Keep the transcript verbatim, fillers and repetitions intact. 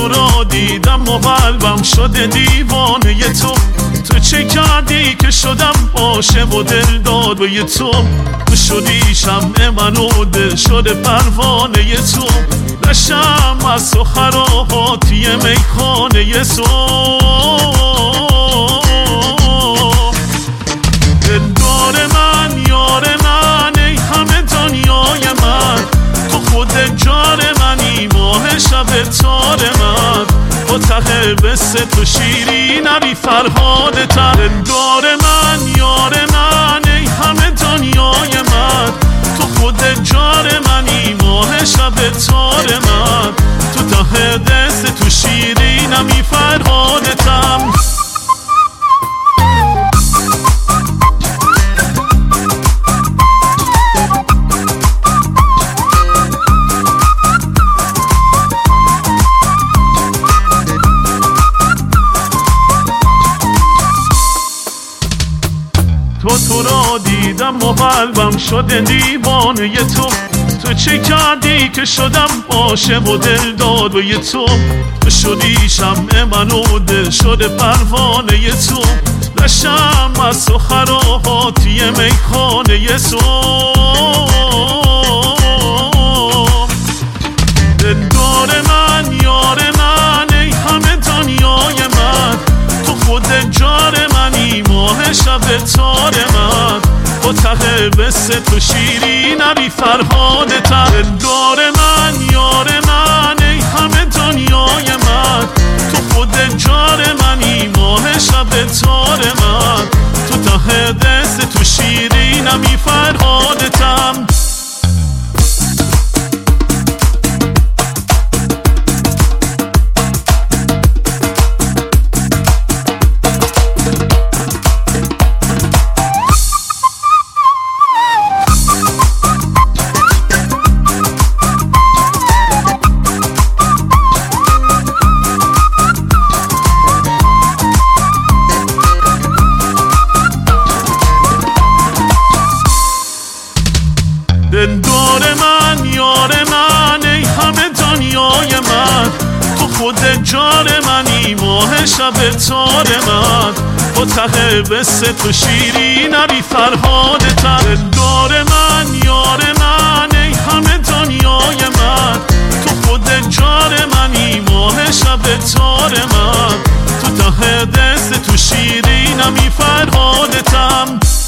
تو را دیدم و قلبم شده دیوانه تو. تو چه کردی که شدم عاشق و دل داد به تو؟ تو شدی شمع من و دل شده پروانه تو. نشم از تو خراباتی میخانه تو. دلدار من یار من ای همه دنیای من، تو خود جار منی ماه شب تار من. با ته بست تو شیرین بی فرهاد تر. دلدار من یار من ای همه دنیای من، تو خود جار منی ماه شب تار من. تو ته دست تو شیرین بی فرهاد تر. تو تو را دیدم و قلبم شده دیوانه تو. تو چه کردی که شدم عاشق و دل داد به تو؟ تو شدی شمع من و دل شده پروانه تو. نشم از تو خراباتی میخانه تو. دلدار من یار من ای همه دنیای من، تو خود جار منی ماه شب تار من. با ته بست تو شیرین بی فرهاد تر. دلدار من یار من ای همه دنیای من، تو خود جار منی ماه شب تار من. تو ته دست تو شیرین بی فرهاد تر. دلدار من یار من ای همه دنیای من، تو خود جار منی ماه شب تار من. با ته بست تو شیرین بی فرهاد تر. دلدار من یار من ای همه دنیای من، تو خود جار منی ماه شب تار من. تو ته دست تو شیرین بی فرهاد تر.